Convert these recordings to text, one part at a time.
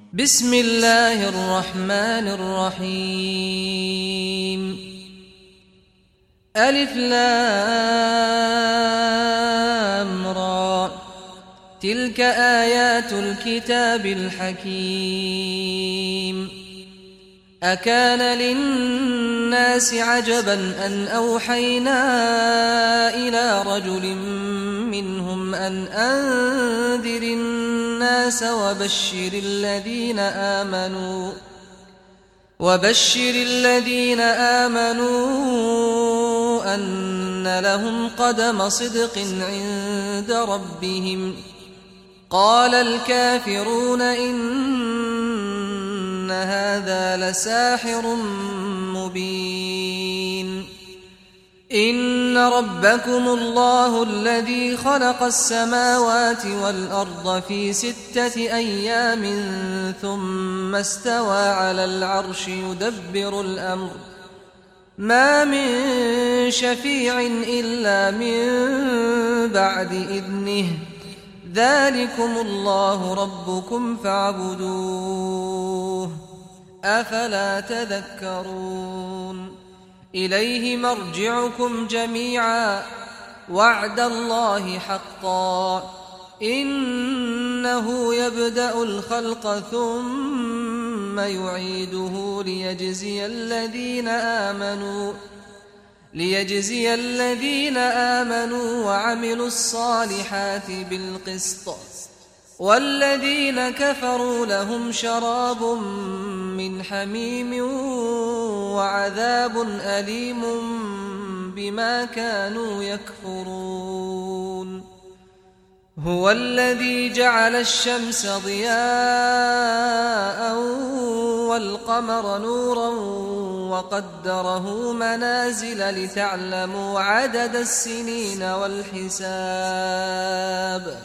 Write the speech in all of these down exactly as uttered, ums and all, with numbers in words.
بسم الله الرحمن الرحيم ألف لام را تلك آيات الكتاب الحكيم أكان للناس عجبا أن أوحينا إلى رجل منهم أن أنذر الناس وبشر الذين آمنوا وبشر الذين آمنوا أن لهم قدم صدق عند ربهم قال الكافرون إن هذا لساحر مبين إن ربكم الله الذي خلق السماوات والأرض في ستة أيام ثم استوى على العرش يدبر الأمر ما من شفيع إلا من بعد إذنه ذلكم الله ربكم فاعبدوه أفلا تذكرون إليه مرجعكم جميعا وعد الله حقا إنه يبدأ الخلق ثم يعيده ليجزي الذين آمنوا ليجزي الذين آمنوا وعملوا الصالحات بالقسط والذين كفروا لهم شراب من حميم وعذاب أليم بما كانوا يكفرون هو الذي جعل الشمس ضياء والقمر نورا وقدره منازل لتعلموا عدد السنين والحساب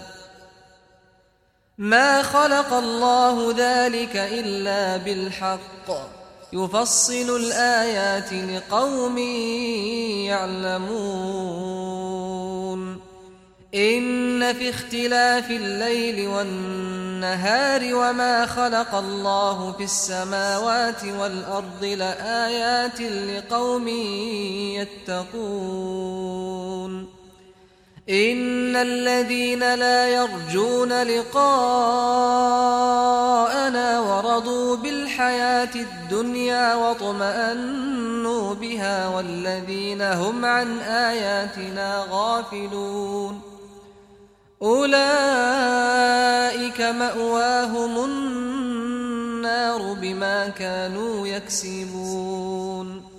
ما خلق الله ذلك إلا بالحق يفصل الآيات لقوم يعلمون إن في اختلاف الليل والنهار وما خلق الله في السماوات والأرض لآيات لقوم يتقون إن الذين لا يرجون لقاءنا ورضوا بالحياة الدنيا واطمأنوا بها والذين هم عن آياتنا غافلون أولئك مأواهم النار بما كانوا يكسبون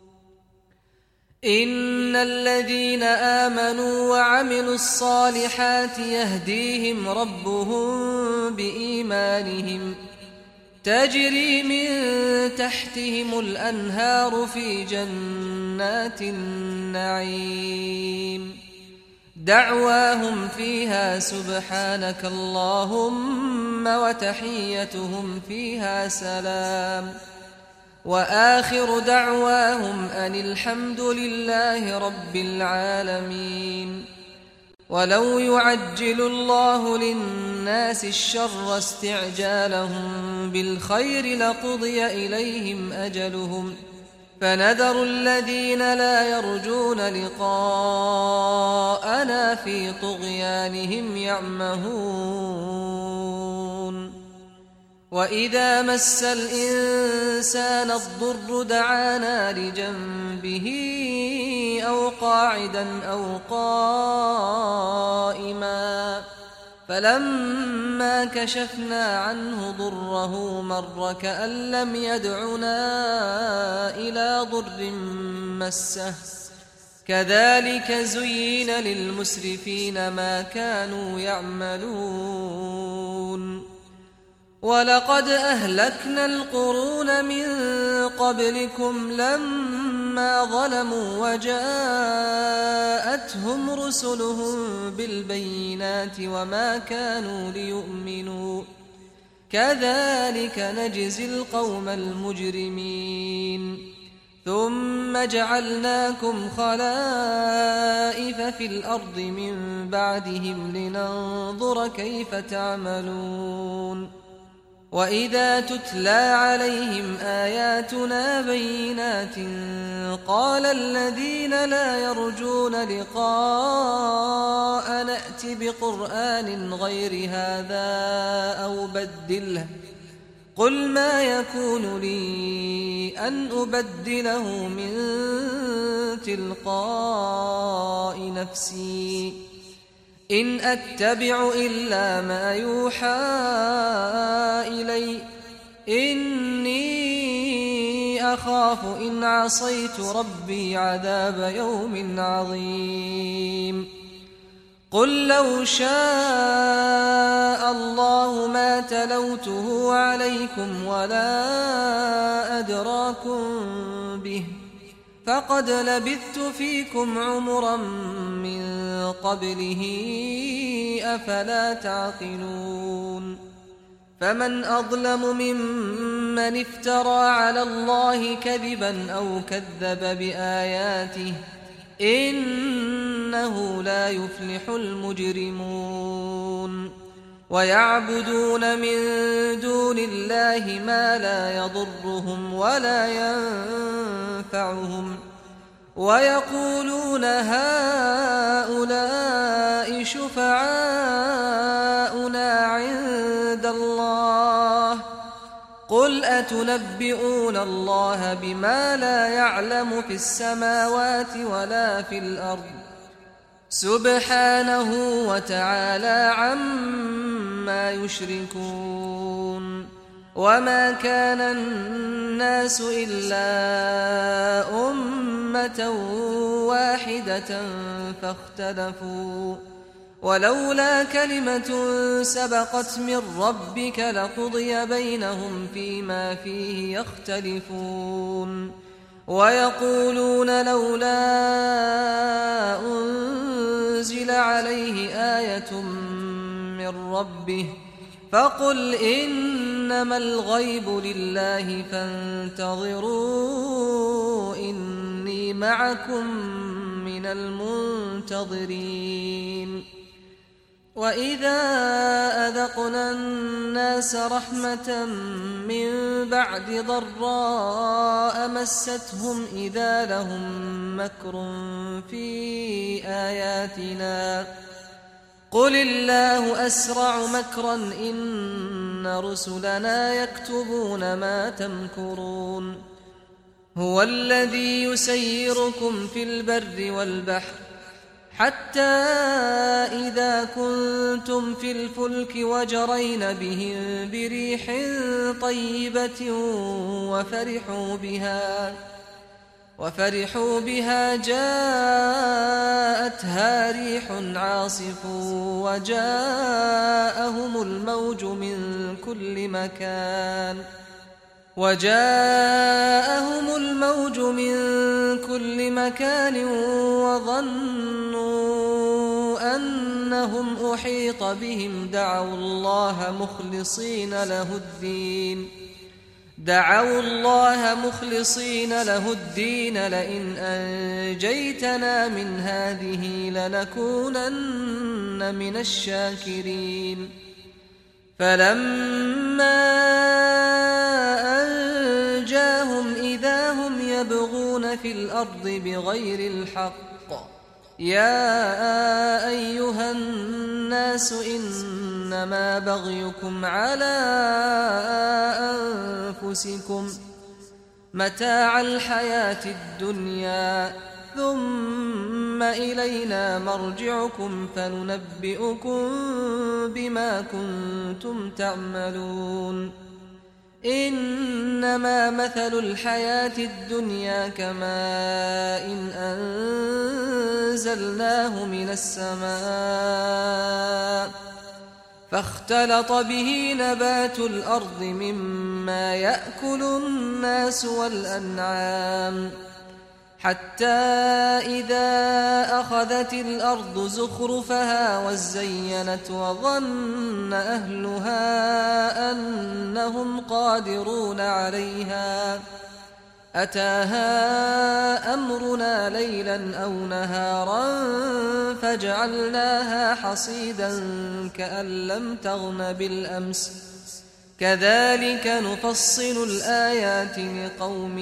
إن الذين آمنوا وعملوا الصالحات يهديهم ربهم بإيمانهم تجري من تحتهم الأنهار في جنات النعيم دعواهم فيها سبحانك اللهم وتحيتهم فيها سلام وآخر دعواهم أن الحمد لله رب العالمين ولو يعجل الله للناس الشر استعجالهم بالخير لقضي إليهم أجلهم فنذر الذين لا يرجون لقاءنا في طغيانهم يعمهون وإذا مس الإنسان الضر دعانا لجنبه أو قاعدا أو قائما فلما كشفنا عنه ضره مر كأن لم يدعنا إلى ضر مسه كذلك زين للمسرفين ما كانوا يعملون ولقد أهلكنا القرون من قبلكم لما ظلموا وجاءتهم رسلهم بالبينات وما كانوا ليؤمنوا كذلك نجزي القوم المجرمين ثم جعلناكم خلائف في الأرض من بعدهم لننظر كيف تعملون وإذا تتلى عليهم آياتنا بينات قال الذين لا يرجون لقاء نأت بقرآن غير هذا أو بدله قل ما يكون لي أن أبدله من تلقاء نفسي إن أتبع إلا ما يوحى إلي إني أخاف إن عصيت ربي عذاب يوم عظيم قل لو شاء الله ما تلوته عليكم ولا أدراكم به فقد لبثت فيكم عمرا من قبله أفلا تعقلون فمن أظلم ممن افترى على الله كذبا أو كذب بآياته إنه لا يفلح المجرمون ويعبدون من دون الله ما لا يضرهم ولا ينفعهم ويقولون هؤلاء شفعاؤنا عند الله قل أتنبئون الله بما لا يعلم في السماوات ولا في الأرض سبحانه وتعالى عما يشركون وما كان الناس إلا أمة واحدة فاختلفوا ولولا كلمة سبقت من ربك لقضي بينهم فيما فيه يختلفون ويقولون لولا أنزل عليه آية من ربه فقل إنما الغيب لله فانتظروا إني معكم من المنتظرين وإذا أذقنا الناس رحمة من بعد ضراء مستهم إذا لهم مكر في آياتنا قل الله أسرع مكرا إن رسلنا يكتبون ما تمكرون هو الذي يسيركم في البر والبحر حتى إذا كنتم في الفلك وجرين بهم بريح طيبة وفرحوا بها وفرحوا بها جاءتها ريح عاصف وجاءهم الموج من كل مكان وجاءهم الموج من كل مكان وظنوا أنهم أحيط بهم دعوا الله مخلصين له الدين دعوا الله مخلصين له الدين لئن أنجيتنا من هذه لنكونن من الشاكرين فلما أنجاهم إذا هم يبغون في الأرض بغير الحق يا أيها الناس إنما بغيكم على أنفسكم متاع الحياة الدنيا ثم إلينا مرجعكم فننبئكم بما كنتم تعملون إنما مثل الحياة الدنيا كماء إن أنزلناه من السماء فاختلط به نبات الأرض مما يأكل الناس والأنعام حتى إذا أخذت الأرض زخرفها وزينت وظن أهلها أنهم قادرون عليها أتاها أمرنا ليلا أو نهارا فجعلناها حصيدا كأن لم تغن بالأمس كذلك نفصل الآيات لقوم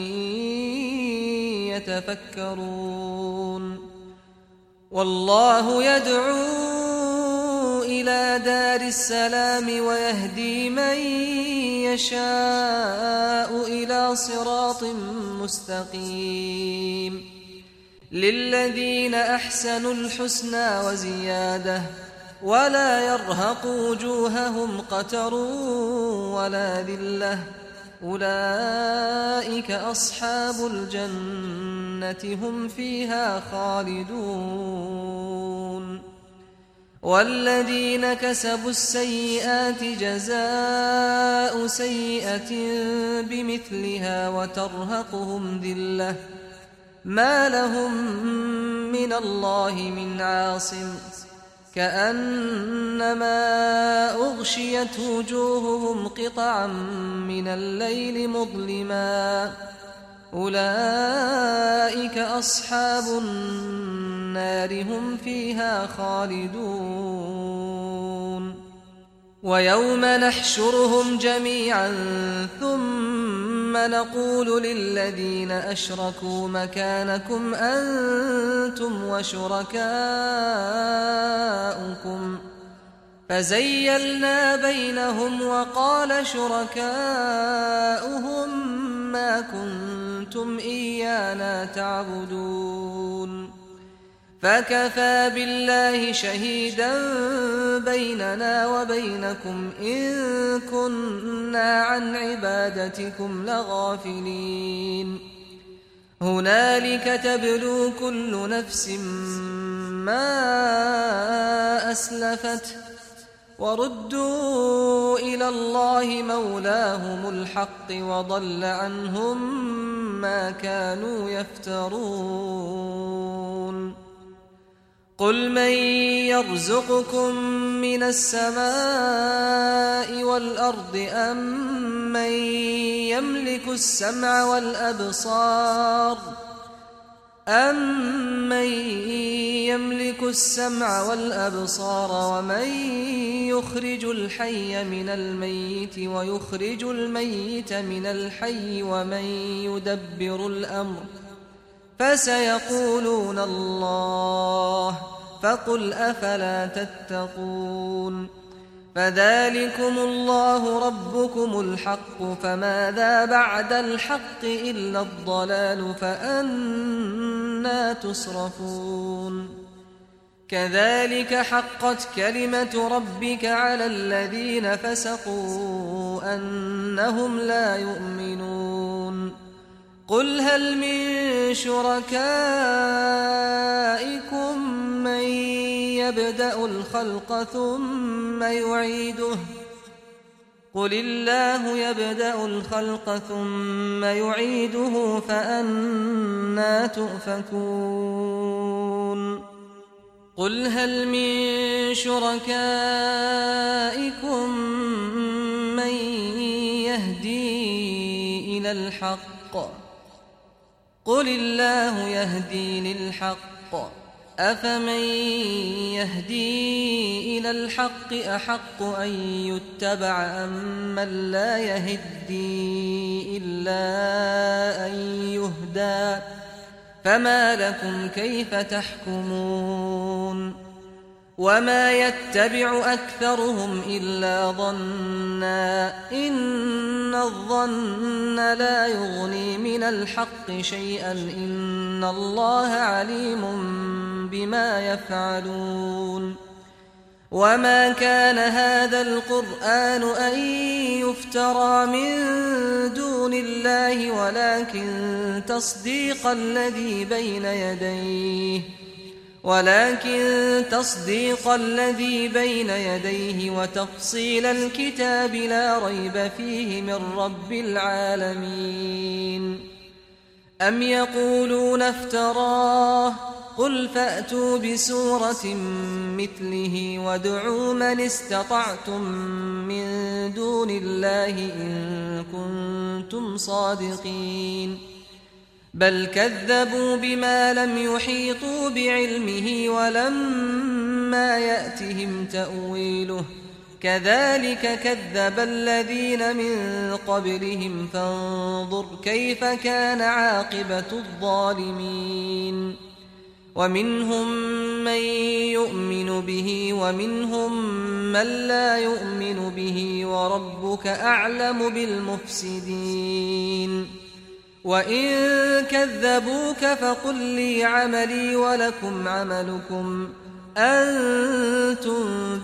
يتفكرون والله يدعو إلى دار السلام ويهدي من يشاء إلى صراط مستقيم للذين أحسنوا الحسنى وزيادة ولا يرهق وجوههم قتر ولا ذلة أولئك أصحاب الجنة هم فيها خالدون والذين كسبوا السيئات جزاء سيئة بمثلها وترهقهم ذلة ما لهم من الله من عاصم كأنما أغشيت وجوههم قطعا من الليل مظلما أولئك أصحاب النار هم فيها خالدون ويوم نحشرهم جميعا ثم نقول للذين أشركوا مكانكم أنتم وشركاؤكم فزيلنا بينهم وقال شركاؤهم ما كنتم إيانا تعبدون فكفى بالله شهيدا بيننا وبينكم إن كنا عن عبادتكم لغافلين هنالك تبلو كل نفس ما أسلفت وردوا إلى الله مولاهم الحق وضل عنهم ما كانوا يفترون قل من يرزقكم من السماء والأرض أم من يملك السمع والأبصار أَمَّن يَمْلِكُ السَّمْعَ وَالْأَبْصَارَ وَمَن يُخْرِجُ الْحَيَّ مِنَ الْمَيِّتِ وَيُخْرِجُ الْمَيِّتَ مِنَ الْحَيِّ وَمَن يُدَبِّرُ الْأَمْرَ فَسَيَقُولُونَ اللَّهُ فَقُلْ أَفَلَا تَتَّقُونَ فَذَلِكُمُ اللَّهُ رَبُّكُمُ الْحَقُّ فَمَاذَا بَعْدَ الْحَقِّ إِلَّا الضَّلَالُ فَأَنَّى تُصْرَفُونَ كَذَلِكَ حَقَّتْ كَلِمَةُ رَبِّكَ عَلَى الَّذِينَ فَسَقُوا أَنَّهُمْ لَا يُؤْمِنُونَ قُلْ هَلْ مِن شُرَكَائِكُم مَّن يَبْدَأُ الْخَلْقَ ثُمَّ يُعِيدُهُ قُلِ اللَّهُ يَبْدَأُ الْخَلْقَ ثُمَّ يُعِيدُهُ فَأَنَّىٰ تُؤْفَكُونَ قُلْ هَلْ مِن شُرَكَائِكُم مَّن يَهْدِي إِلَى الْحَقِّ قُلِ اللَّهُ يَهْدِي لِلْحَقِّ أَفَمَن يَهْدِي إِلَى الْحَقِّ أَحَقُّ أَن يُتَّبَعَ أَمَّن لَّا يَهِدِّي إِلَّا أَن يُهْدَىٰ فَمَا لَكُمْ كَيْفَ تَحْكُمُونَ وَمَا يَتَّبِعُ أَكْثَرُهُمْ إِلَّا ظَنًّا إِنَّ الظَّنَّ لَا يُغْنِي مِنَ الْحَقِّ شَيْئًا إِنَّ اللَّهَ عَلِيمٌ بِمَا يَفْعَلُونَ وَمَا كَانَ هَٰذَا الْقُرْآنُ أَن يُفْتَرَىٰ مِن دُونِ اللَّهِ وَلَٰكِن تَصْدِيقَ الَّذِي بَيْنَ يَدَيْهِ ولكن تصديق الذي بين يديه وتفصيل الكتاب لا ريب فيه من رب العالمين أم يقولون افتراه قل فأتوا بسورة مثله وادعوا من استطعتم من دون الله إن كنتم صادقين بل كذبوا بما لم يحيطوا بعلمه ولما يأتهم تأويله كذلك كذب الذين من قبلهم فانظر كيف كان عاقبة الظالمين ومنهم من يؤمن به ومنهم من لا يؤمن به وربك أعلم بالمفسدين وإن كذبوك فقل لي عملي ولكم عملكم أنتم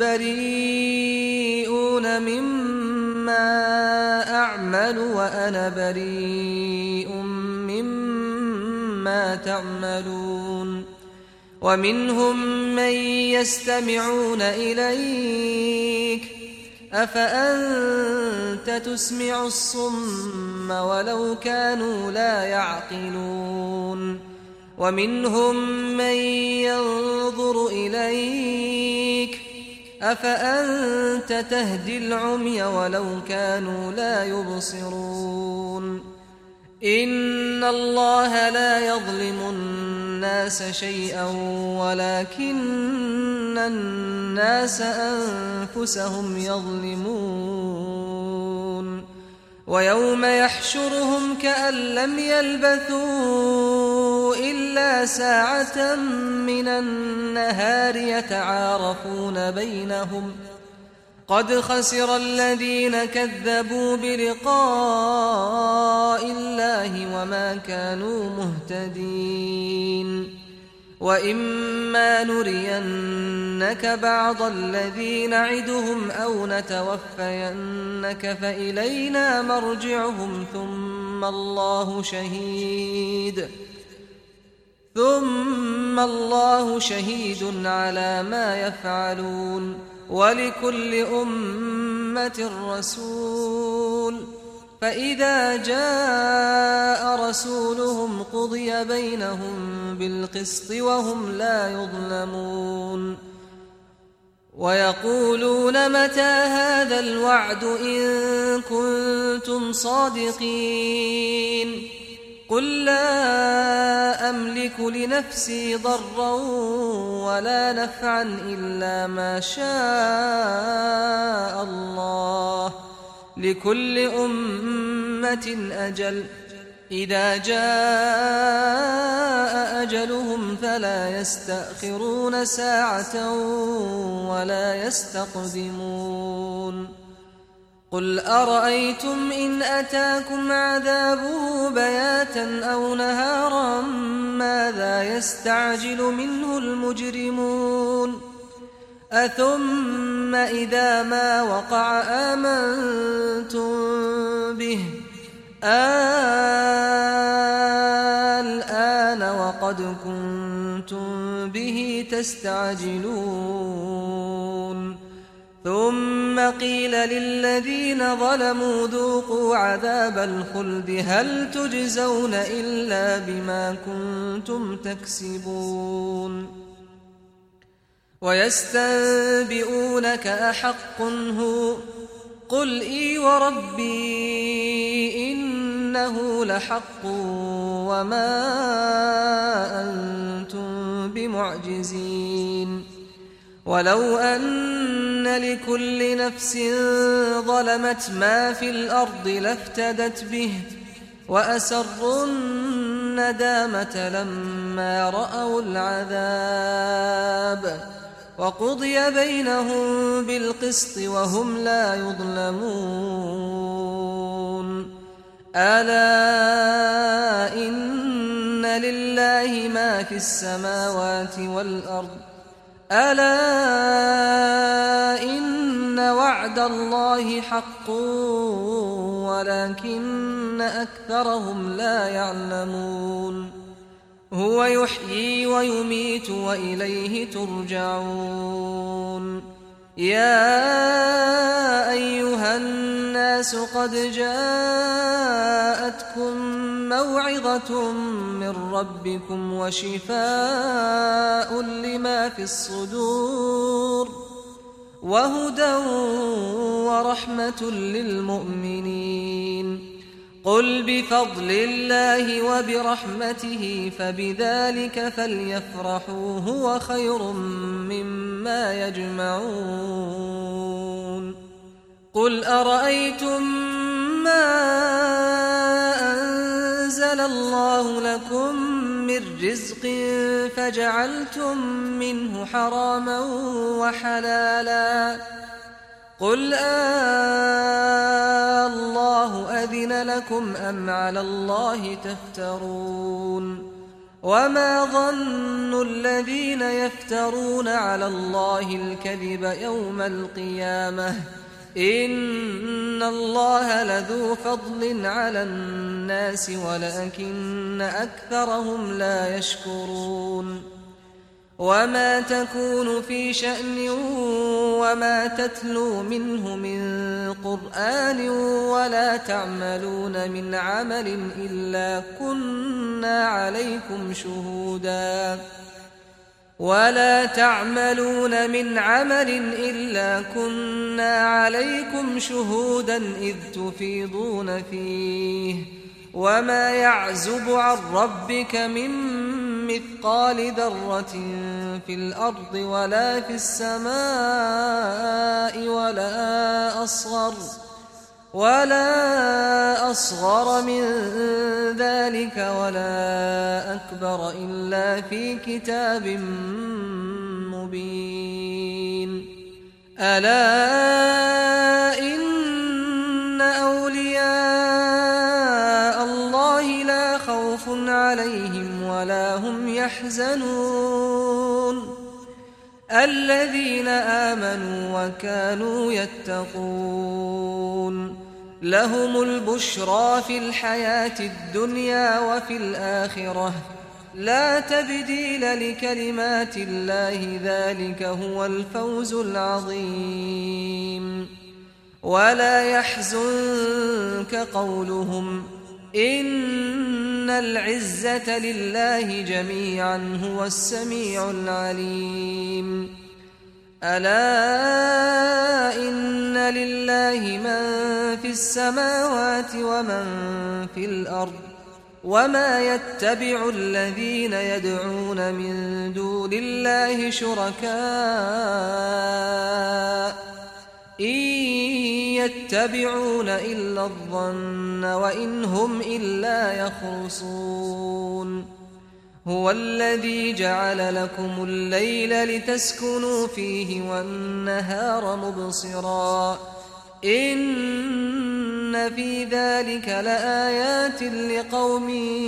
بريئون مما أعمل وأنا بريء مما تعملون ومنهم من يستمعون إليك أفأنت تسمع الصم ولو كانوا لا يعقلون ومنهم من ينظر إليك أفأنت تهدي العمي ولو كانوا لا يبصرون إن الله لا يظلم الناس شيئا ولكن الناس أنفسهم يظلمون ويوم يحشرهم كأن لم يلبثوا إلا ساعة من النهار يتعارفون بينهم قد خسر الذين كذبوا بلقاء الله وما كانوا مهتدين وإما نرينك بعض الذي نعدهم أو نتوفينك فإلينا مرجعهم ثم الله شهيد ثم الله شهيد على ما يفعلون ولكل أمة رسول فإذا جاء رسولهم قضي بينهم بالقسط وهم لا يظلمون ويقولون متى هذا الوعد إن كنتم صادقين قل لا أملك لنفسي ضرا ولا نفعا إلا ما شاء الله لكل أمة أجل إذا جاء أجلهم فلا يستأخرون ساعة ولا يستقدمون قل أرأيتم إن أتاكم عذابه بياتا أو نهارا ماذا يستعجل منه المجرمون أثم إذا ما وقع آمنتم به الآن وقد كنتم به تستعجلون ثم قيل للذين ظلموا ذوقوا عذاب الخلد هل تجزون إلا بما كنتم تكسبون ويستنبئونك أحق هو قل إي وربي إنه لحق وما أنتم بمعجزين ولو أن لكل نفس ظلمت ما في الأرض لافتدت به وأسروا الندامة لما رأوا العذاب وقضي بينهم بالقسط وهم لا يظلمون ألا إن لله ما في السماوات والأرض ألا إن وعد الله حق ولكن أكثرهم لا يعلمون هو يحيي ويميت وإليه ترجعون يا أيها الناس قد جاءتكم موعظة من ربكم وشفاء لما في الصدور وهدى ورحمة للمؤمنين قل بفضل الله وبرحمته فبذلك فليفرحوا هو خير مما يجمعون قل أرأيتم ما أنزل الله لكم من رزق فجعلتم منه حراما وحلالا قل آه الله أذن لكم أم على الله تفترون وما ظن الذين يفترون على الله الكذب يوم القيامة إن الله لذو فضل على الناس ولكن أكثرهم لا يشكرون وما تكون في شأن وما تتلو منه من قرآن ولا تعملون من عمل إلا كنا عليكم شهودا ولا تعملون من عمل إلا كنا عليكم شهودا إذ تفيضون فيه وما يعزب عن ربك من مثقال ذرة في الأرض ولا في السماء ولا أصغر ولا أصغر من ذلك ولا أكبر إلا في كتاب مبين ألا إن أولياء الله لا خوف عليهم ولا هم يحزنون الذين آمنوا وكانوا يتقون لهم البشرى في الحياة الدنيا وفي الآخرة لا تبديل لكلمات الله ذلك هو الفوز العظيم ولا يحزنك قولهم إن العزة لله جميعا هو السميع العليم ألا إن لله من في السماوات ومن في الأرض وما يتبع الذين يدعون من دون الله شركاء إن يتبعون إلا الظن وإن هم إلا يخرصون هو الذي جعل لكم الليل لتسكنوا فيه والنهار مبصرا إن في ذلك لآيات لقوم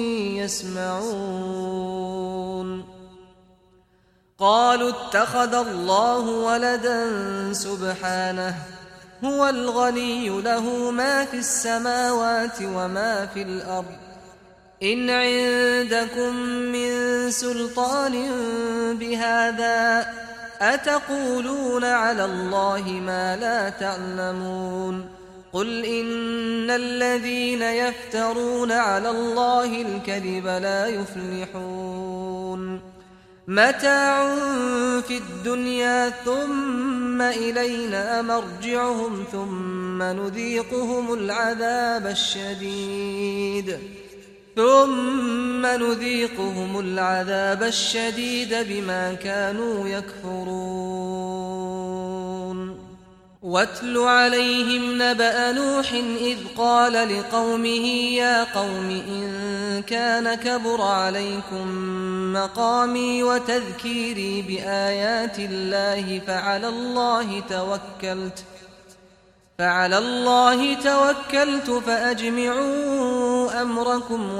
يسمعون قالوا اتخذ الله ولدا سبحانه هو الغني له ما في السماوات وما في الأرض إن عندكم من سلطان بهذا أتقولون على الله ما لا تعلمون قل إن الذين يفترون على الله الكذب لا يفلحون متاع في الدنيا ثم إلينا مرجعهم ثم نذيقهم العذاب الشديد ثم نذيقهم العذاب الشديد بما كانوا يكفرون واتل عليهم نبأ نوح إذ قال لقومه يا قوم إن كان كبر عليكم مقامي وتذكيري بآيات الله فعلى الله توكلت فعلى الله توكلت فأجمعوا أمركم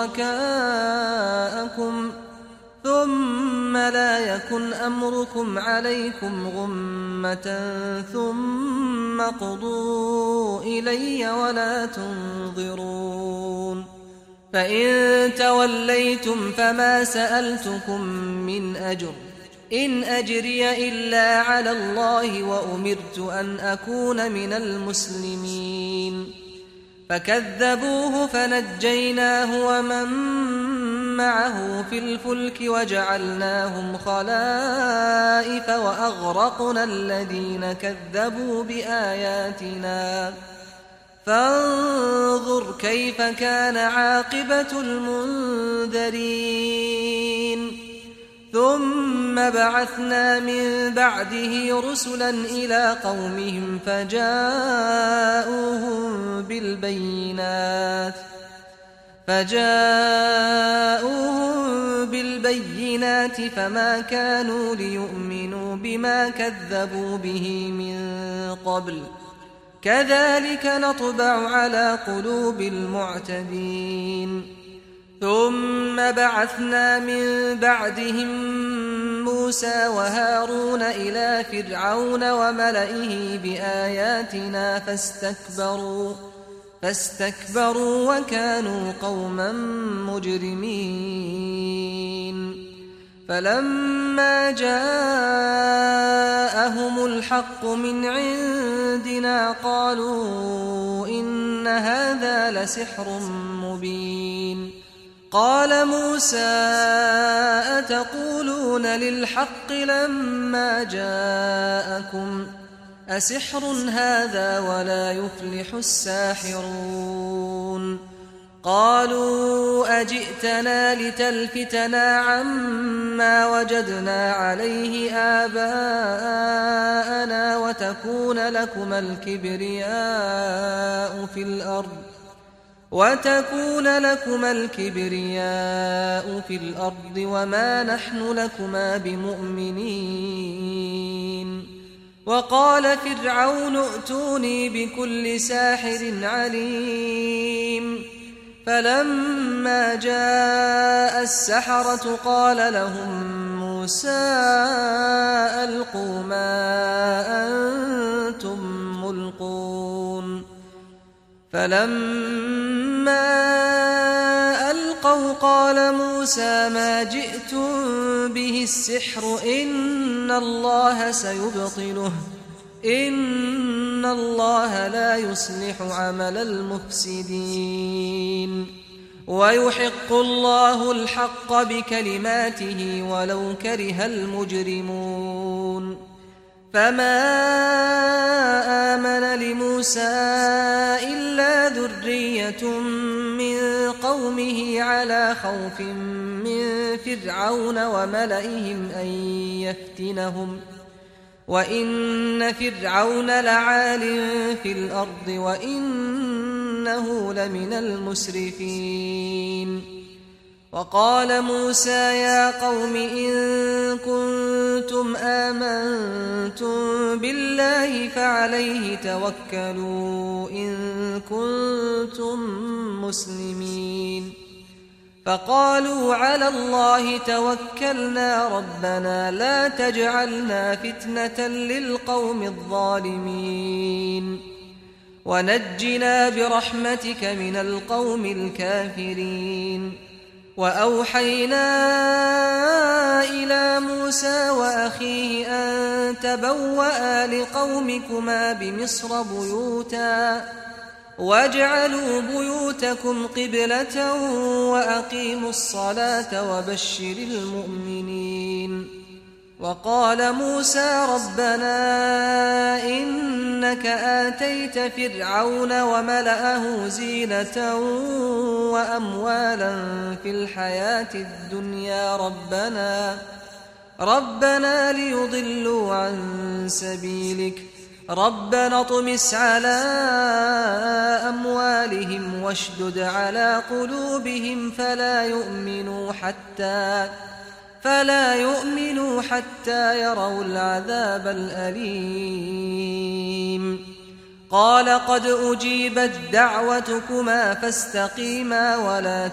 وشركاءكم ثم لا يكن أمركم عليكم غمة ثم قضوا إلي ولا تنظرون فإن توليتم فما سألتكم من أجر إن أجري إلا على الله وأمرت أن أكون من المسلمين فكذبوه فنجيناه ومن معه في الفلك وجعلناهم خلائف وأغرقنا الذين كذبوا بآياتنا فانظر كيف كان عاقبة المنذرين ثم ثم بعثنا من بعده رسلا إلى قومهم فجاءوهم بالبينات فجاءوهم بالبينات فما كانوا ليؤمنوا بما كذبوا به من قبل كذلك نطبع على قلوب المعتدين ثم بعثنا من بعدهم موسى وهارون إلى فرعون وملئه بآياتنا فاستكبروا فاستكبروا وكانوا قوما مجرمين فلما جاءهم الحق من عندنا قالوا إن هذا لسحر مبين قال موسى أتقولون للحق لما جاءكم أسحر هذا ولا يفلح الساحرون قالوا أجئتنا لتلفتنا عما وجدنا عليه آباءنا وتكون لكما الكبرياء في الأرض وتكون لكما الكبرياء في الأرض وما نحن لكما بمؤمنين وقال فرعون ائتوني بكل ساحر عليم فلما جاء السحرة قال لهم موسى ألقوا ما أنتم ملقون فلما ألقوا قال موسى ما جئتم به السحر إن الله سيبطله إن الله لا يصلح عمل المفسدين ويحق الله الحق بكلماته ولو كره المجرمون فما آمن لموسى إلا ذرية من قومه على خوف من فرعون وملئهم أن يفتنهم وإن فرعون لعال في الأرض وإنه لمن المسرفين وقال موسى يا قوم إن كنتم آمنتم بالله فعليه توكلوا إن كنتم مسلمين فقالوا على الله توكلنا ربنا لا تجعلنا فتنة للقوم الظالمين ونجنا برحمتك من القوم الكافرين وأوحينا إلى موسى وأخيه أن تبوأ لقومكما بمصر بيوتا واجعلوا بيوتكم قبلة وأقيموا الصلاة وبشر المؤمنين وقال موسى ربنا إنك آتيت فرعون وملأه زينة وأموالا في الحياة الدنيا ربنا ربنا ليضلوا عن سبيلك ربنا اطمس على أموالهم واشدد على قلوبهم فلا يؤمنوا حتى فلا يؤمنوا حتى يروا العذاب الأليم قال قد أجيبت دعوتكما فاستقيما ولا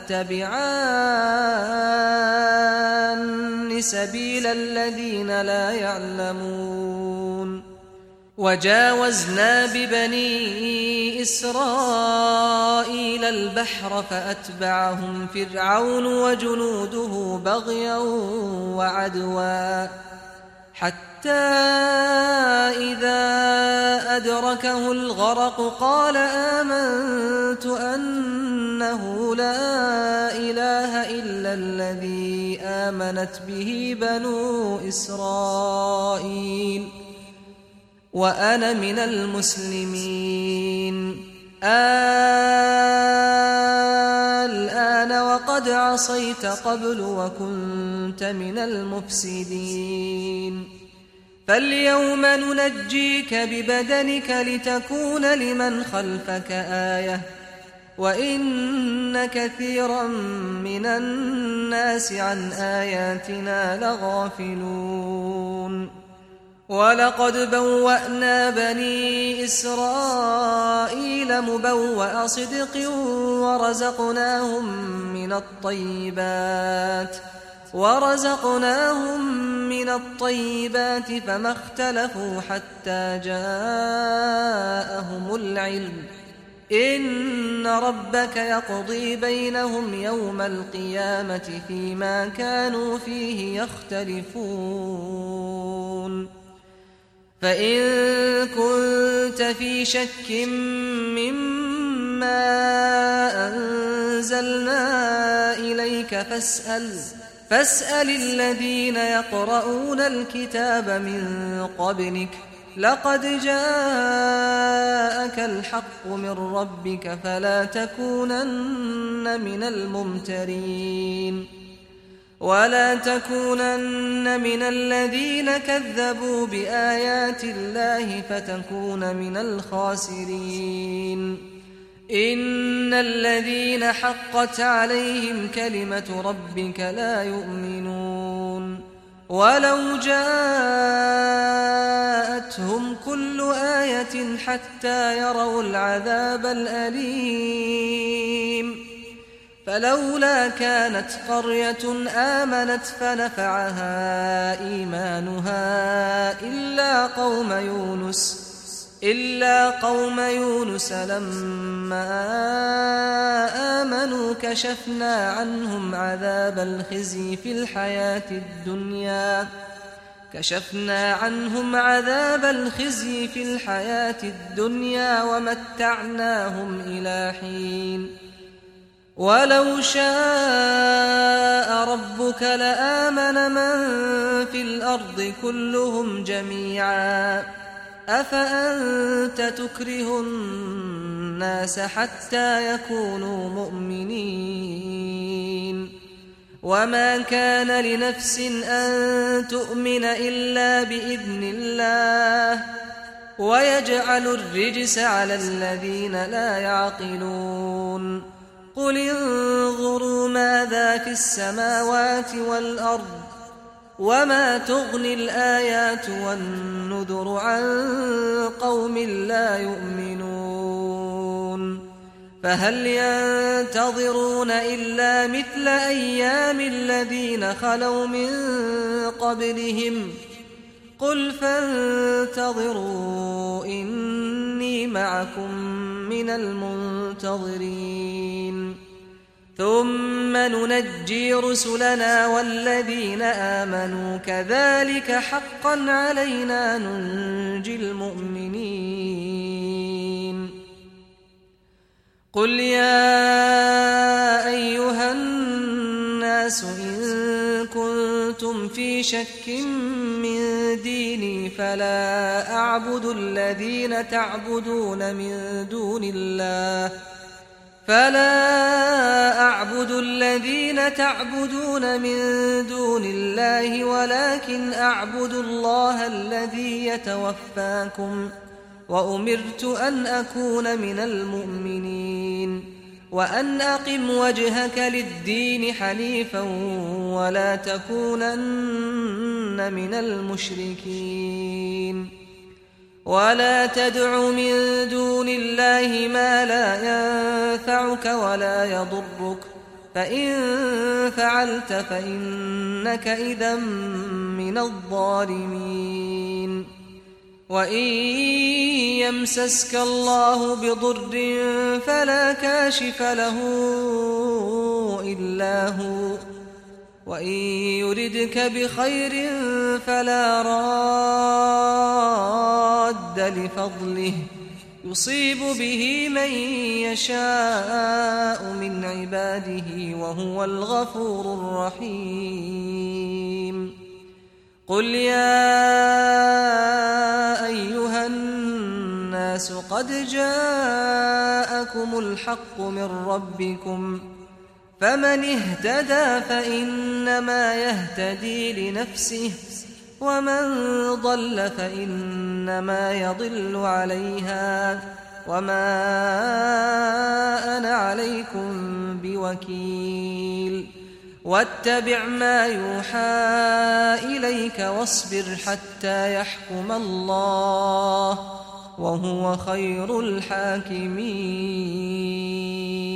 تتبعان سبيل الذين لا يعلمون وجاوزنا ببني إسرائيل البحر فأتبعهم فرعون وجنوده بغيا وعدوا حتى إذا أدركه الغرق قال آمنت أنه لا إله إلا الذي آمنت به بنو إسرائيل وأنا من المسلمين الآن وقد وقد عصيت قبل وكنت من المفسدين فاليوم ننجيك ببدنك لتكون لمن خلفك آية وإن كثيرا من الناس عن آياتنا لغافلون ولقد بوأنا بني إسرائيل مبوأ صدق ورزقناهم من الطيبات ورزقناهم من الطيبات فما اختلفوا حتى جاءهم العلم إن ربك يقضي بينهم يوم القيامة فيما كانوا فيه يختلفون فإن كنت في شك مما أنزلنا إليك فاسأل فاسأل الذين يقرؤون الكتاب من قبلك لقد جاءك الحق من ربك فلا تكونن من الممترين ولا تكونن من الذين كذبوا بآيات الله فتكون من الخاسرين إن الذين حقت عليهم كلمة ربك لا يؤمنون ولو جاءتهم كل آية حتى يروا العذاب الأليم فلولا كانت قرية آمنت فنفعها إيمانها إلا قوم يونس إلا قوم يونس لما آمنوا كشفنا عنهم عذاب الخزي في الحياة الدنيا كشفنا عنهم عذاب الخزي في الحياة الدنيا ومتعناهم إلى حين ولو شاء ربك لآمن من في الأرض كلهم جميعا أفأنت تكره الناس حتى يكونوا مؤمنين وما كان لنفس أن تؤمن إلا بإذن الله ويجعل الرجس على الذين لا يعقلون قل انظروا ماذا في السماوات والأرض وما تغني الآيات والنذر عن قوم لا يؤمنون فهل ينتظرون إلا مثل أيام الذين خلوا من قبلهم قل فانتظروا إني معكم من المنتظرين ثم ننجي رسلنا والذين آمنوا كذلك حقا علينا ننجي المؤمنين قل يا أيها الناس إن كنتم في شك من ديني فلا أعبد الذين تعبدون من دون الله فلا أعبد الذين تعبدون من دون الله ولكن أعبد الله الذي يتوفاكم وأمرت أن أكون من المؤمنين وأن أقم وجهك للدين حنيفا ولا تكونن من المشركين ولا تدع من دون الله ما لا ينفعك ولا يضرك فإن فعلت فإنك إذا من الظالمين وإن يمسسك الله بضر فلا كاشف له إلا هو وإن يردك بخير فلا راد لفضله يصيب به من يشاء من عباده وهو الغفور الرحيم قل يا أيها الناس قد جاءكم الحق من ربكم فمن اهتدى فإنما يهتدي لنفسه ومن ضل فإنما يضل عليها وما أنا عليكم بوكيل واتبع ما يوحى إليك واصبر حتى يحكم الله وهو خير الحاكمين.